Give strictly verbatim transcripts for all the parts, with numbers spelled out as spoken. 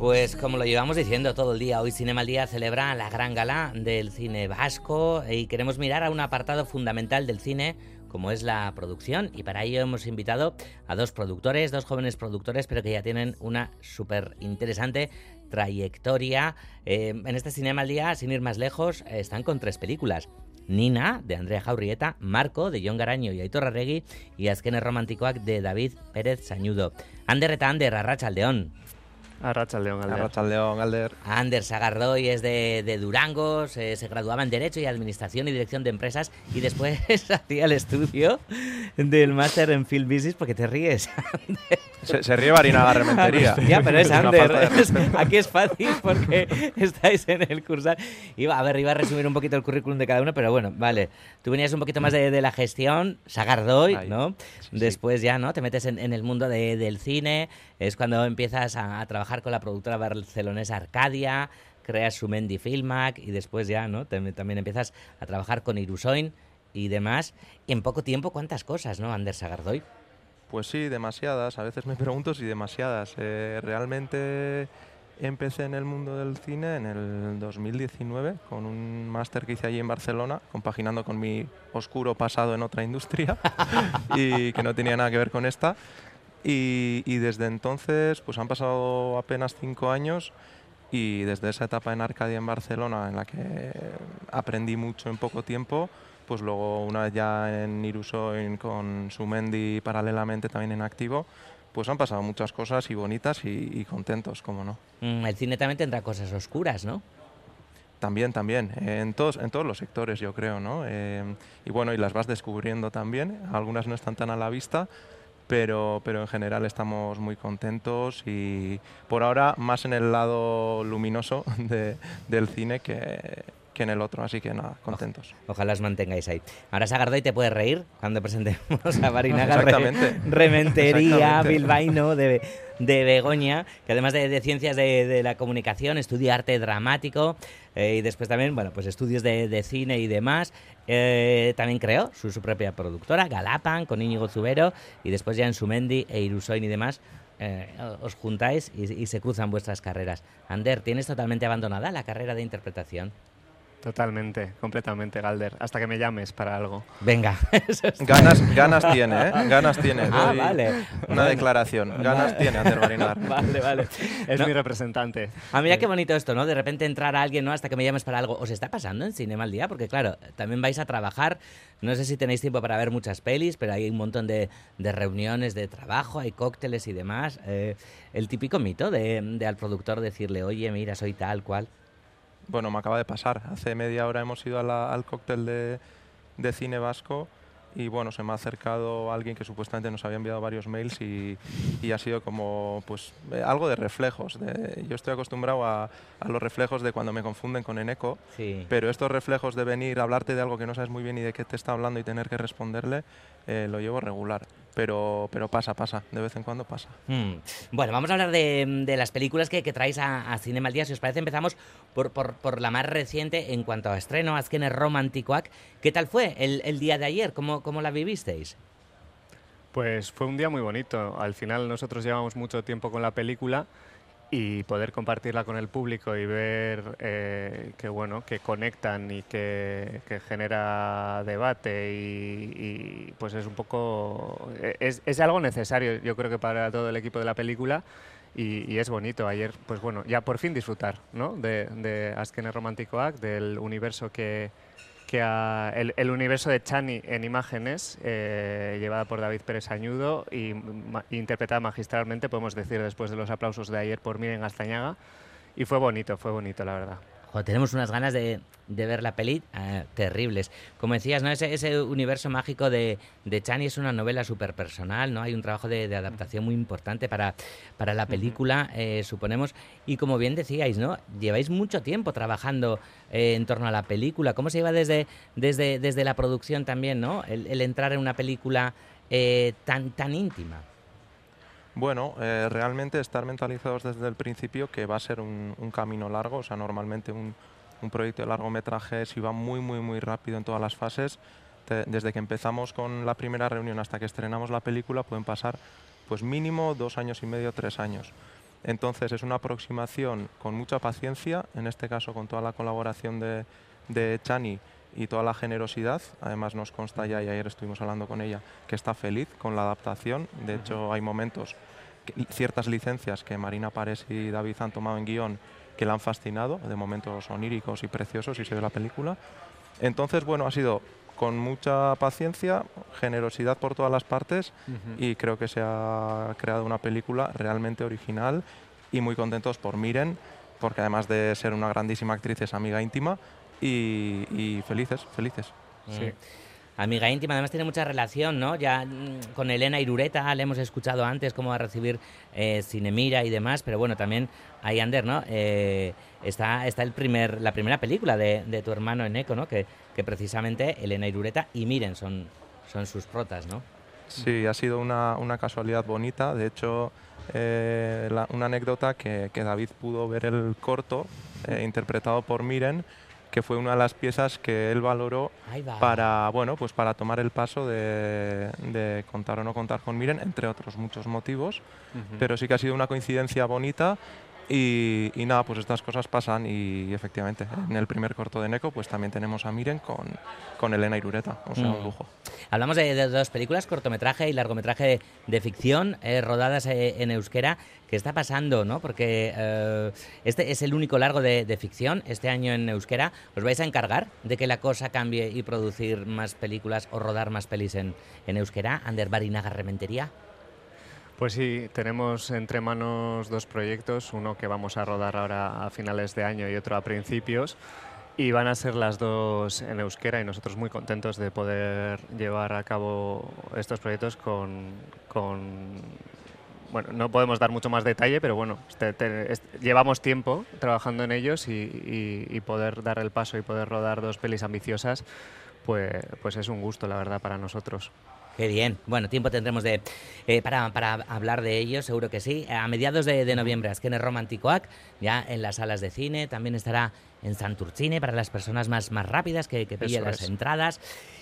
Pues como lo llevamos diciendo todo el día, hoy Cinema al Día celebra la gran gala del cine vasco y queremos mirar a un apartado fundamental del cine como es la producción, y para ello hemos invitado a dos productores, dos jóvenes productores, pero que ya tienen una súper interesante trayectoria. Eh, en este Cinema al Día, sin ir más lejos, eh, están con tres películas. Nina, de Andrea Jaurrieta, Marco, de Jon Garaño y Aitor Arregui, y Azken Erromantikoak, de David Pérez Sañudo. Ander eta Ander, arratsaldeon. Arratsaldeon, Alder. Arratsaldeon, Alder. Ander Sagardoy es de, de Durango, se, se graduaba en Derecho y Administración y Dirección de Empresas y después hacía el estudio del máster en Film Business. ¿Por qué te ríes? Se, se ríe Barinaga Rementería. Ya, pero es, es Ander. Es, aquí es fácil porque estáis en el cursal. Iba, a ver, iba a resumir un poquito el currículum de cada uno, pero bueno, vale. Tú venías un poquito más de, de la gestión, Sagardoy, Ay, ¿no? Sí, después sí. ya, ¿no? Te metes en, en el mundo de, del cine, es cuando empiezas a, a trabajar con la productora barcelonesa Arcadia, creas Sumendi Filmac y después ya, ¿no? Te, también empiezas a trabajar con Irusoin y demás. Y en poco tiempo, ¿cuántas cosas, no, Ander Sagardoy? Pues sí, demasiadas. A veces me pregunto si demasiadas. Eh, realmente empecé en el mundo del cine en el dos mil diecinueve con un máster que hice allí en Barcelona, compaginando con mi oscuro pasado en otra industria y que no tenía nada que ver con esta. Y, y desde entonces pues han pasado apenas cinco años y desde esa etapa en Arcadia en Barcelona, en la que aprendí mucho en poco tiempo, pues luego una vez ya en Irusoin con Sumendi paralelamente también en activo, pues han pasado muchas cosas y bonitas y, y contentos, como no. Mm, el cine también tendrá cosas oscuras, ¿no? También, también, en todos, en todos los sectores yo creo, ¿no? Eh, y bueno, y las vas descubriendo también, algunas no están tan a la vista, Pero, pero en general estamos muy contentos y por ahora más en el lado luminoso de, del cine que, que en el otro, así que nada, contentos. O, ojalá os mantengáis ahí. Ahora Sagardoy te puedes reír cuando presentemos a Barinaga Re, Rementería bilbaíno de, de Begoña, que además de, de ciencias de, de la comunicación estudia arte dramático eh, y después también, bueno, pues estudios de, de cine y demás. Eh, también creó su, su propia productora, Galapan, con Íñigo Zubero, y después ya en Sumendi e Irusoin y demás eh, os juntáis y, y se cruzan vuestras carreras. Ander, ¿tienes totalmente abandonada la carrera de interpretación? Totalmente, completamente, Galder. Hasta que me llames para algo. Venga. Ganas, ganas tiene, ¿eh? Ganas tiene. Ah, vale. Una bueno. declaración. Ganas vale. tiene, Ander Barinaga. Vale, vale. Es no. mi representante. Ah, mira qué bonito esto, ¿no? De repente entrar a alguien, ¿no? Hasta que me llames para algo. ¿Os está pasando en Cinema al Día? Porque, claro, también vais a trabajar. No sé si tenéis tiempo para ver muchas pelis, pero hay un montón de, de reuniones de trabajo, hay cócteles y demás. Eh, el típico mito de, de al productor decirle, oye, mira, soy tal cual. Bueno, me acaba de pasar. Hace media hora hemos ido a la, al cóctel de, de cine vasco y bueno, se me ha acercado alguien que supuestamente nos había enviado varios mails y, y ha sido como pues eh, algo de reflejos. De, yo estoy acostumbrado a, a los reflejos de cuando me confunden con Eneco, sí. pero estos reflejos de venir a hablarte de algo que no sabes muy bien y de qué te está hablando y tener que responderle, eh, lo llevo regular. Pero, pero pasa, pasa, de vez en cuando pasa. Hmm. Bueno, vamos a hablar de, de las películas que, que traéis a, a Cinema al Día. Si os parece, empezamos por, por, por la más reciente en cuanto a estreno, Azken Erromantikoak. ¿Qué tal fue el, el día de ayer? ¿Cómo, cómo la vivisteis? Pues fue un día muy bonito. Al final nosotros llevamos mucho tiempo con la película y poder compartirla con el público y ver eh, que bueno que conectan y que, que genera debate y, y pues es un poco es, es algo necesario, yo creo, que para todo el equipo de la película y, y es bonito. Ayer pues bueno ya por fin disfrutar, ¿no? de, de Azken Erromantikoak, del universo que que a, el, el universo de Chani en imágenes, eh, llevada por David Pérez Sañudo y ma, interpretada magistralmente, podemos decir, después de los aplausos de ayer por Miren Astañaga. Y fue bonito, fue bonito, la verdad. Joder, tenemos unas ganas de, de ver la peli eh, terribles. Como decías, ¿no? Ese, ese universo mágico de, de Chani es una novela súper personal, ¿no? Hay un trabajo de, de adaptación muy importante para, para la película, eh, suponemos. Y como bien decíais, ¿no? Lleváis mucho tiempo trabajando eh, en torno a la película. ¿Cómo se lleva desde, desde, desde la producción también, ¿no? El, el entrar en una película eh, tan, tan íntima. Bueno, eh, realmente estar mentalizados desde el principio que va a ser un, un camino largo. O sea, normalmente un, un proyecto de largometraje si va muy, muy, muy rápido en todas las fases. Te, desde que empezamos con la primera reunión hasta que estrenamos la película pueden pasar pues mínimo dos años y medio, tres años. Entonces es una aproximación con mucha paciencia, en este caso con toda la colaboración de, de Chani y toda la generosidad. Además nos consta ya, y ayer estuvimos hablando con ella, que está feliz con la adaptación. De hecho, hay momentos, que, ciertas licencias que Marina Pares y David han tomado en guión que la han fascinado, de momentos oníricos y preciosos, y se ve la película. Entonces, bueno, ha sido con mucha paciencia, generosidad por todas las partes, uh-huh. y creo que se ha creado una película realmente original, y muy contentos por Miren, porque además de ser una grandísima actriz es amiga íntima, y, y felices, felices. Sí. Amiga íntima, además tiene mucha relación, ¿no? Ya mmm, con Elena Irureta le hemos escuchado antes cómo va a recibir eh, Cinemira y demás, pero bueno, también ahí, Ander, ¿no? Eh, está está el primer, la primera película de, de tu hermano Eneko, ¿no? Que, que precisamente Elena Irureta y Miren son, son sus protas, ¿no? Sí, ha sido una, una casualidad bonita. De hecho, eh, la, una anécdota que, que David pudo ver el corto eh, interpretado por Miren, que fue una de las piezas que él valoró para, bueno, pues para tomar el paso de, de contar o no contar con Miren, entre otros muchos motivos, uh-huh. pero sí que ha sido una coincidencia bonita. Y, y nada, pues estas cosas pasan, y efectivamente en el primer corto de Eneko pues también tenemos a Miren con, con Elena Irureta, o sea, mm. un lujo. Hablamos de, de dos películas, cortometraje y largometraje de, de ficción, eh, rodadas eh, en euskera. ¿Qué está pasando, no? Porque eh, este es el único largo de, de ficción este año en euskera. ¿Os vais a encargar de que la cosa cambie y producir más películas o rodar más pelis en, en euskera? Ander Barinaga Rementería. Pues sí, tenemos entre manos dos proyectos, uno que vamos a rodar ahora a finales de año y otro a principios, y van a ser las dos en euskera, y nosotros muy contentos de poder llevar a cabo estos proyectos con... con bueno, no podemos dar mucho más detalle, pero bueno, este, te, este, llevamos tiempo trabajando en ellos, y, y, y poder dar el paso y poder rodar dos pelis ambiciosas, pues, pues es un gusto, la verdad, para nosotros. Qué bien. Bueno, tiempo tendremos de eh, para, para hablar de ello, seguro que sí. A mediados de, de noviembre, Azkenes Romantikoak, ya en las salas de cine. También estará en Santurtzine para las personas más, más rápidas que, que pillen las entradas.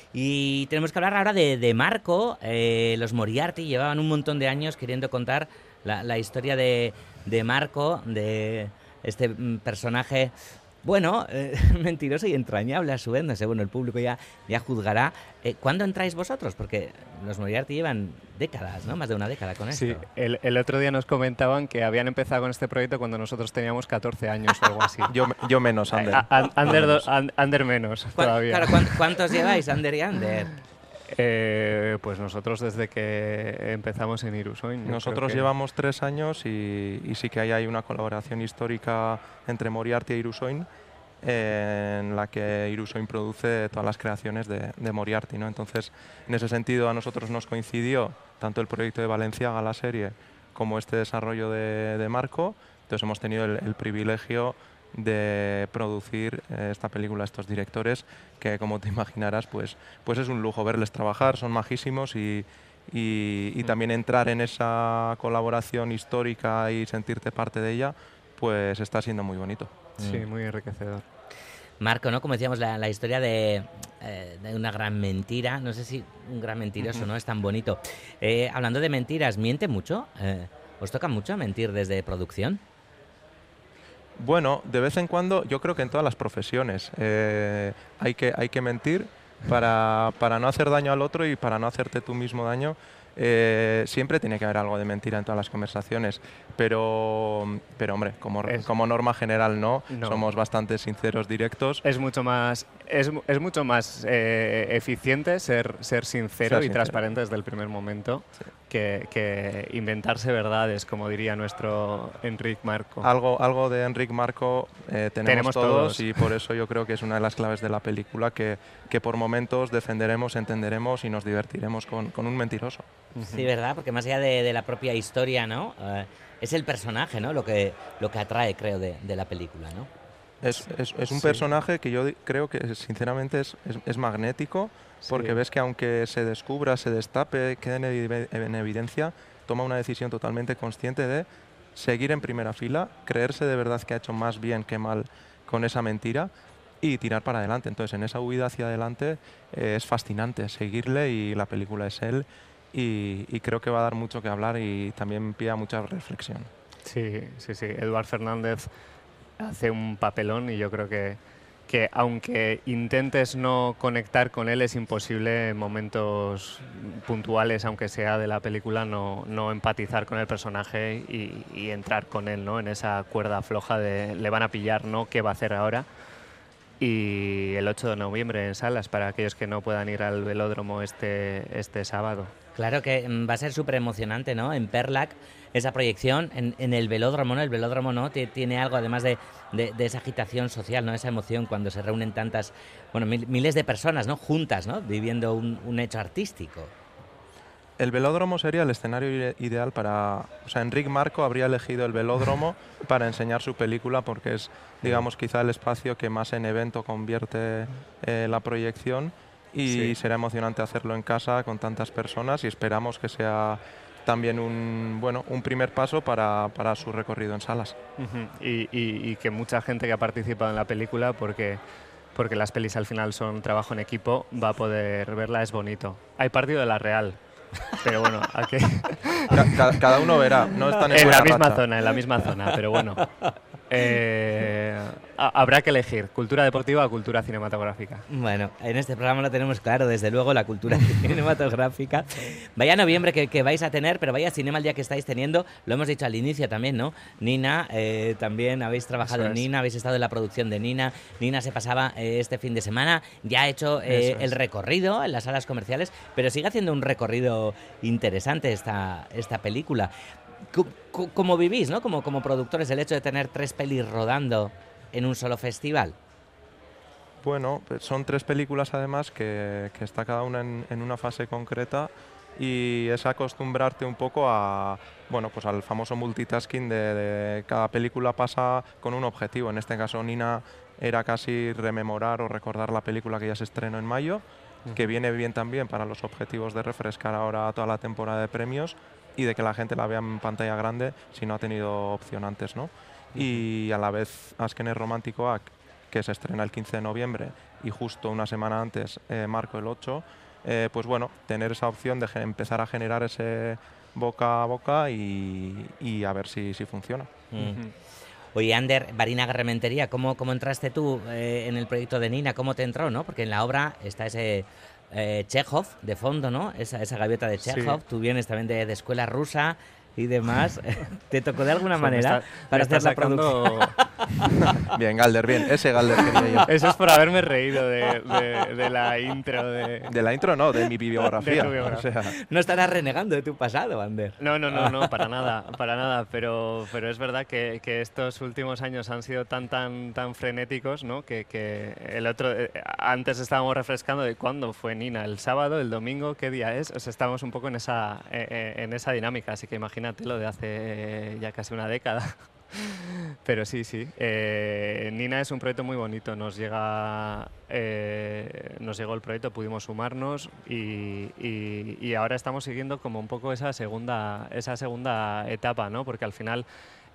Y tenemos que hablar ahora de, de Marco. Eh, los Moriarty llevaban un montón de años queriendo contar la, la historia de, de Marco, de este personaje... Bueno, eh, mentiroso y entrañable a su vez, no sé, bueno, el público ya, ya juzgará. Eh, ¿Cuándo entráis vosotros? Porque los Moriarty llevan décadas, ¿no? Más de una década con esto. Sí, el, el otro día nos comentaban que habían empezado con este proyecto cuando nosotros teníamos catorce años o algo así. yo, yo menos, Ander. A, a, Ander, do, Ander menos todavía. Claro, ¿cuántos lleváis, Ander y Ander? Eh, pues nosotros desde que empezamos en Irusoin. Nosotros que... llevamos tres años y, y sí que hay, hay una colaboración histórica entre Moriarty e Irusoin, eh, en la que Irusoin produce todas las creaciones de, de Moriarty, ¿no? Entonces, en ese sentido, a nosotros nos coincidió tanto el proyecto de Valenciaga, la serie, como este desarrollo de, de Marco. Entonces hemos tenido el, el privilegio de producir eh, esta película, estos directores, que como te imaginarás, pues, pues es un lujo verles trabajar, son majísimos, y, y, y también entrar en esa colaboración histórica y sentirte parte de ella, pues está siendo muy bonito. Sí, muy enriquecedor. Marco, ¿no? Como decíamos, la, la historia de, eh, de una gran mentira, no sé si un gran mentiroso, uh-huh. ¿no? Es tan bonito. Eh, hablando de mentiras, ¿miente mucho? Eh, ¿Os toca mucho mentir desde producción? Bueno, de vez en cuando, yo creo que en todas las profesiones eh, hay, que, hay que mentir para, para no hacer daño al otro y para no hacerte tú mismo daño. Eh, siempre tiene que haber algo de mentira en todas las conversaciones, pero, pero hombre, como, es, como norma general no, no, somos bastante sinceros, directos. Es mucho más, es, es mucho más eh, eficiente ser, ser sincero ser y sincero. transparente desde el primer momento, sí. que, que inventarse verdades, como diría nuestro Enric Marco. Algo, algo de Enric Marco eh, tenemos, tenemos todos, todos y por eso yo creo que es una de las claves de la película, que, que por momentos defenderemos, entenderemos y nos divertiremos con, con un mentiroso. Sí, ¿verdad? Porque más allá de, de la propia historia, ¿no? Uh, es el personaje, ¿no? Lo que, lo que atrae, creo, de, de la película, ¿no? Es, es, es un sí. personaje que yo creo que, sinceramente, es, es, es magnético, porque sí. ves que aunque se descubra, se destape, quede en, ev en evidencia, toma una decisión totalmente consciente de seguir en primera fila, creerse de verdad que ha hecho más bien que mal con esa mentira y tirar para adelante. Entonces, en esa huida hacia adelante eh, es fascinante seguirle, y la película es él. Y, y creo que va a dar mucho que hablar y también pide mucha reflexión. Sí, sí, sí. Eduard Fernández hace un papelón y yo creo que, que aunque intentes no conectar con él, es imposible en momentos puntuales, aunque sea de la película, no, no empatizar con el personaje y, y entrar con él, ¿no? En esa cuerda floja de le van a pillar, ¿no? ¿Qué va a hacer ahora? Y el ocho de noviembre en salas, para aquellos que no puedan ir al velódromo este, este sábado. Claro que mm, va a ser súper emocionante, ¿no? En Perlac, esa proyección en, en el velódromo, ¿no? El velódromo, ¿no? T- Tiene algo, además de, de, de esa agitación social, ¿no? Esa emoción cuando se reúnen tantas, bueno, mil- miles de personas, ¿no? Juntas, ¿no? Viviendo un, un hecho artístico. El velódromo sería el escenario ide- ideal para... O sea, Enric Marco habría elegido el velódromo para enseñar su película porque es, digamos, quizá el espacio que más en evento convierte eh, la proyección y Sí. será emocionante hacerlo en casa con tantas personas y esperamos que sea también un, bueno, un primer paso para, para su recorrido en salas. Ujú. y, y- y que mucha gente que ha participado en la película, porque, porque las pelis al final son trabajo en equipo, va a poder verla, es bonito. Hay partido de la Real, pero bueno, aquí, Ca- ca- cada uno verá, no están en, en buena la misma racha. zona, en la misma zona, pero bueno. Eh, ha- habrá que elegir cultura deportiva o cultura cinematográfica. Bueno, en este programa lo tenemos claro, desde luego, la cultura cinematográfica. Vaya noviembre que, que vais a tener, pero vaya cinema el día que estáis teniendo. Lo hemos dicho al inicio también, ¿no? Nina, eh, también habéis trabajado Eso en es. Nina, habéis estado en la producción de Nina. Nina se pasaba eh, este fin de semana, ya ha hecho eh, Eso es. el recorrido en las salas comerciales, pero sigue haciendo un recorrido interesante esta, esta película. Co- co- ¿Cómo vivís, ¿no? Como, como productores, el hecho de tener tres pelis rodando en un solo festival. Bueno, pues son tres películas además que, que está cada una en, en una fase concreta y es acostumbrarte un poco a, bueno, pues al famoso multitasking de, de cada película pasa con un objetivo. En este caso Nina era casi rememorar o recordar la película que ya se estrenó en mayo, que viene bien también para los objetivos de refrescar ahora toda la temporada de premios y de que la gente la vea en pantalla grande si no ha tenido opción antes, ¿no? Y a la vez Azkeneer Romantikoak, que se estrena el quince de noviembre y justo una semana antes eh, Marco el ocho, eh, pues bueno, tener esa opción de ge- empezar a generar ese boca a boca y, y a ver si, si funciona. Mm. Ujú. Oye, Ander, Barinaga Rementería, ¿cómo, cómo entraste tú eh, en el proyecto de Nina? ¿Cómo te entró, no? Porque en la obra está ese eh, Chekhov de fondo, ¿no? Esa, esa gaviota de Sí. Chekhov. Tú vienes también de, de escuela rusa y demás. ¿Te tocó de alguna Joder, me manera está- me para está hacer la producción? sacando- Bien, Galder, bien. Ese Galder quería yo. Eso es por haberme reído de, de- de la intro de... De la intro no, de mi bibliografía. De tu biografía. O sea, No estarás renegando de tu pasado, Ander. No, no, no, no, para nada, para nada, pero, pero es verdad que, que estos últimos años han sido tan, tan, tan frenéticos, ¿no? Que, que el otro, eh, antes estábamos refrescando de cuándo fue Nina, el sábado, el domingo, qué día es, o sea, estábamos un poco en esa, eh, eh, en esa dinámica, así que imagínate lo de hace eh, ya casi una década. Pero sí, sí. Eh, Nina es un proyecto muy bonito. Nos llega, eh, nos llegó el proyecto, pudimos sumarnos y, y- y ahora estamos siguiendo como un poco esa segunda, esa segunda etapa, ¿no? Porque al final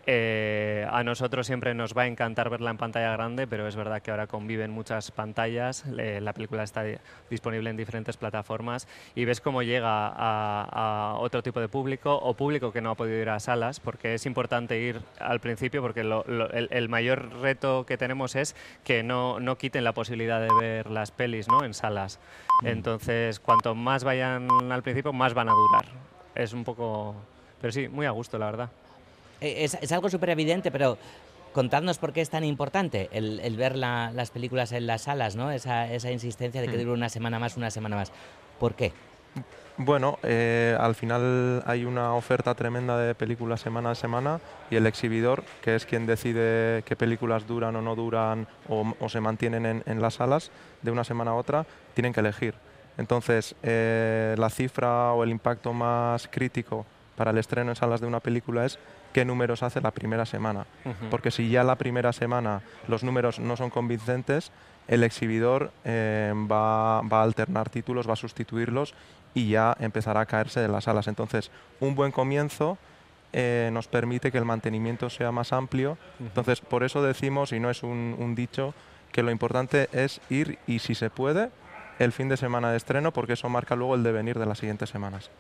eh, a nosotros siempre nos va a encantar verla en pantalla grande, pero es verdad que ahora conviven muchas pantallas. eh, la película está di- disponible en diferentes plataformas y ves cómo llega a, a otro tipo de público o público que no ha podido ir a salas, porque es importante ir al principio, porque lo- lo- el, el mayor reto que tenemos es que no, no quiten la posibilidad de ver las pelis, ¿no? En salas. Entonces, cuanto más vayan al principio, más van a durar. Es un poco... Pero sí, muy a gusto, la verdad. Eh, Es, es algo súper evidente, pero contadnos por qué es tan importante el, el ver la- las películas en las salas, ¿no? Esa, esa insistencia de que Mm. dure una semana más, una semana más. ¿Por qué? bueno, eh, al final hay una oferta tremenda de películas semana a semana y el exhibidor, que es quien decide qué películas duran o no duran o, o se mantienen en, en las salas de una semana a otra, tienen que elegir. Entonces, eh, la cifra o el impacto más crítico para el estreno en salas de una película es qué números hace la primera semana. Ujú. Porque si ya la primera semana los números no son convincentes, el exhibidor eh, va, va a alternar títulos, va a sustituirlos y ya empezará a caerse de las salas. Entonces, un buen comienzo eh, nos permite que el mantenimiento sea más amplio. Entonces, por eso decimos, y no es un, un dicho, que lo importante es ir y, si se puede, el fin de semana de estreno, porque eso marca luego el devenir de las siguientes semanas.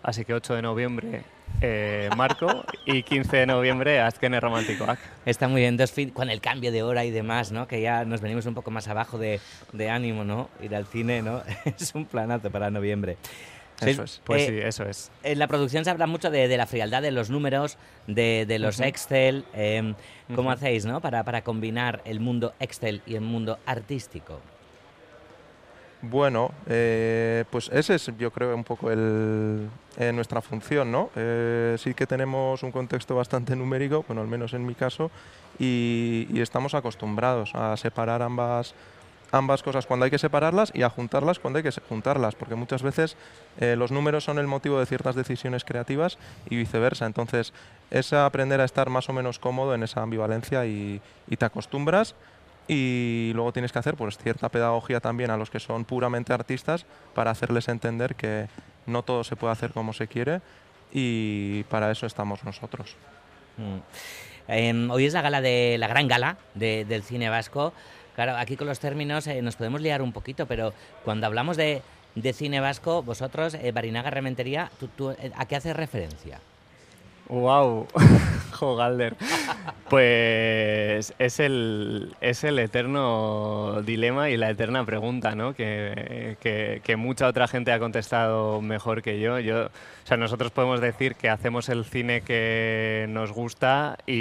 así que ocho de noviembre eh, Marco y quince de noviembre Azkene Romantikoak. Está muy bien, dos fin con el cambio de hora y demás, ¿no? Que ya nos venimos un poco más abajo de, de ánimo, ¿no? Ir al cine, ¿no? Es un planazo para noviembre. Eso es, pues eh, sí, eso es. En la producción se habla mucho de, de la frialdad de los números, de, de los uh-huh. Excel. Eh, ¿Cómo uh-huh. hacéis, no? Para, para combinar el mundo Excel y el mundo artístico. Bueno, eh, pues ese es, yo creo, un poco el, eh, nuestra función, ¿no? Eh, sí que tenemos un contexto bastante numérico, bueno, al menos en mi caso, y, y estamos acostumbrados a separar ambas ambas cosas cuando hay que separarlas y a juntarlas cuando hay que juntarlas, porque muchas veces eh, los números son el motivo de ciertas decisiones creativas y viceversa. Entonces, es aprender a estar más o menos cómodo en esa ambivalencia y, y te acostumbras, y luego tienes que hacer pues cierta pedagogía también a los que son puramente artistas para hacerles entender que no todo se puede hacer como se quiere, y para eso estamos nosotros. Mm. Eh, hoy es la gala de la gran gala de, del cine vasco. Claro, aquí con los términos eh, nos podemos liar un poquito, pero cuando hablamos de, de cine vasco, vosotros, eh, Barinaga Rementería, ¿tú, tú, eh, ¿a qué haces referencia? ¡Wow! Jogalder. Pues es el, es el eterno dilema y la eterna pregunta, ¿no? Que, que, que mucha otra gente ha contestado mejor que yo. yo. O sea, nosotros podemos decir que hacemos el cine que nos gusta y,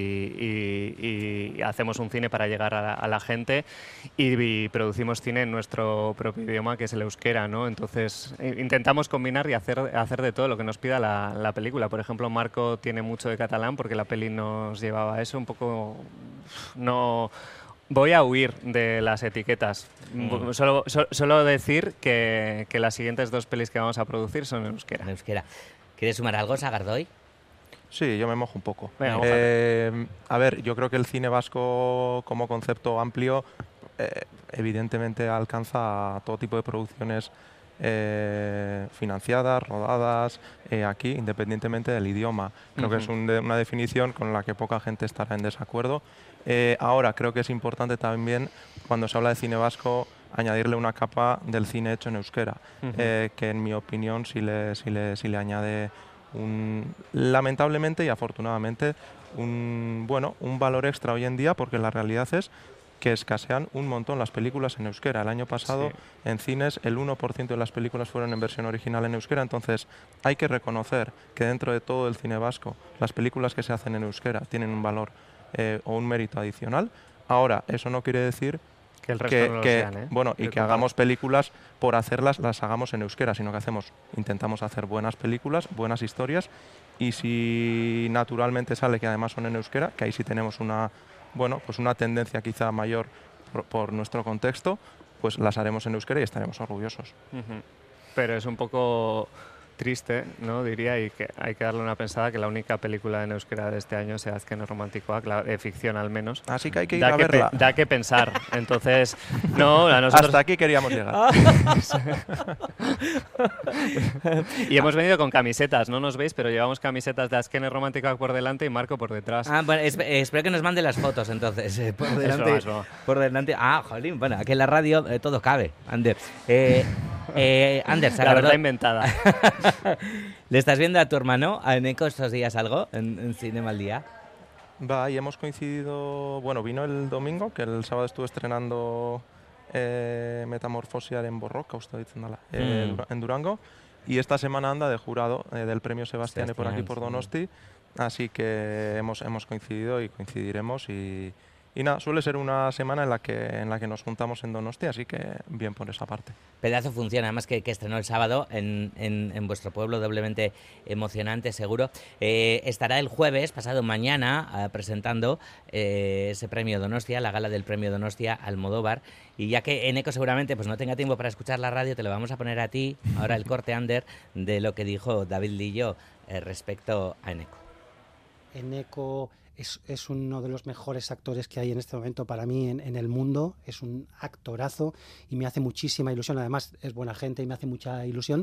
y, y hacemos un cine para llegar a la, a la gente, y, y producimos cine en nuestro propio idioma, que es el euskera, ¿no? Entonces intentamos combinar y hacer, hacer de todo lo que nos pida la, la película. Por ejemplo, Marco tiene mucho de catalán porque la peli nos llevaba a eso un poco. No voy a huir de las etiquetas. Mm. Solo, so, solo decir que, que las siguientes dos pelis que vamos a producir son en euskera. En euskera. ¿Quieres sumar algo, Sagardoy? Sí, yo me mojo un poco. Venga, eh, a ver, yo creo que el cine vasco como concepto amplio eh, evidentemente alcanza a todo tipo de producciones Eh, financiadas, rodadas eh, aquí, independientemente del idioma. Creo uh-huh. que es un de, una definición con la que poca gente estará en desacuerdo. Eh, ahora, creo que es importante también, cuando se habla de cine vasco, añadirle una capa del cine hecho en euskera, uh-huh. eh, que en mi opinión sí le, sí le, sí le añade, un, lamentablemente y afortunadamente, un, bueno, un valor extra hoy en día, porque la realidad es que escasean un montón las películas en euskera. El año pasado sí. en cines el uno por ciento de las películas fueron en versión original en euskera, entonces hay que reconocer que dentro de todo el cine vasco las películas que se hacen en euskera tienen un valor eh, o un mérito adicional. Ahora, eso no quiere decir que el resto que, no lo que, sean, ¿eh? bueno, y que hagamos películas por hacerlas, las hagamos en euskera, sino que hacemos, intentamos hacer buenas películas, buenas historias, y si naturalmente sale que además son en euskera, que ahí sí tenemos una bueno, pues una tendencia quizá mayor por, por nuestro contexto, pues las haremos en euskera y estaremos orgullosos. Uh-huh. Pero es un poco triste, ¿no? Diría, y que hay que darle una pensada que la única película en euskera de este año sea Azkene Romantikoak, la de ficción al menos. Así que hay que ir da a que verla. Pe- da que pensar. Entonces, no, a nosotros... Hasta aquí queríamos llegar. Y hemos venido con camisetas, no nos veis, pero llevamos camisetas de Azkene Romantikoak por delante y Marco por detrás. Ah, bueno, es, eh, espero que nos mande las fotos entonces. Eh, por delante. Eso, eso. Por delante. Ah, jolín, bueno, aquí en la radio eh, todo cabe, Ander. Eh, eh, Ander, la verdad inventada. ¿Le estás viendo a tu hermano, a Eneko, estos días algo en, en Cinema al Día? Va, y hemos coincidido, bueno, vino el domingo, que el sábado estuve estrenando eh, Metamorfosia en Borroca, usted diciéndola, eh, mm. en Durango, y esta semana anda de jurado eh, del premio Sebastián por aquí por Donosti, así que hemos, hemos coincidido y coincidiremos, y, y nada, suele ser una semana en la que en la que nos juntamos en Donosti, así que bien por esa parte. Pedazo función, además que, que estrenó el sábado en, en, en vuestro pueblo, doblemente emocionante seguro. Eh, estará el jueves, pasado mañana, eh, presentando eh, ese premio Donostia, la gala del premio Donostia Almodóvar, y ya que Eneko seguramente pues no tenga tiempo para escuchar la radio, te lo vamos a poner a ti, ahora el corte Ander, de lo que dijo David Lillo eh, respecto a Eneko. Eneko es, es uno de los mejores actores que hay en este momento para mí en, en el mundo, es un actorazo y me hace muchísima ilusión, además es buena gente y me hace mucha ilusión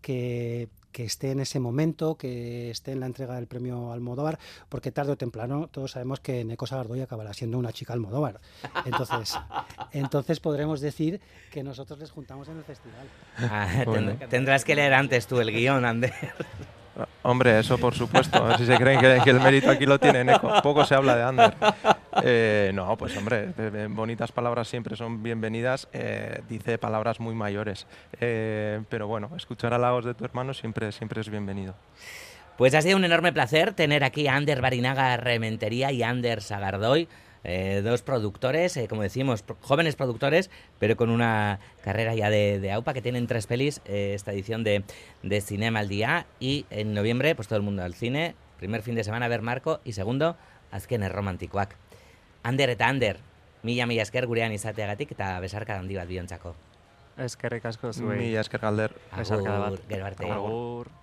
que, que esté en ese momento, que esté en la entrega del premio Almodóvar, porque tarde o temprano todos sabemos que Neko Sagardoy acabará siendo una chica Almodóvar. Entonces, entonces podremos decir que nosotros les juntamos en el festival. Ah, Bueno. tendrás que leer antes tú el guión, Ander. Hombre, eso por supuesto. A ver si se creen que, que el mérito aquí lo tiene Neko. Poco se habla de Ander. Eh, no, pues hombre, eh, eh, bonitas palabras siempre son bienvenidas. Eh, dice palabras muy mayores. Eh, pero bueno, escuchar halagos de tu hermano siempre, siempre es bienvenido. Pues ha sido un enorme placer tener aquí a Ander Barinaga Rementería y Ander Sagardoy, eh, dos productores, eh, como decimos, pro- jóvenes productores, pero con una carrera ya de, de AUPA, que tienen tres pelis, eh, esta edición de, de Cinema al Día, y en noviembre, pues todo el mundo al cine, primer fin de semana a ver Marco, y segundo, azken erromantikoak. Ander eta Ander, mila mila esker gurean izateagatik eta besarka handi bat biontzako. Eskerrik asko zuei. Mila esker Galder. Besarkada bat. Agur, gero arte. Agur.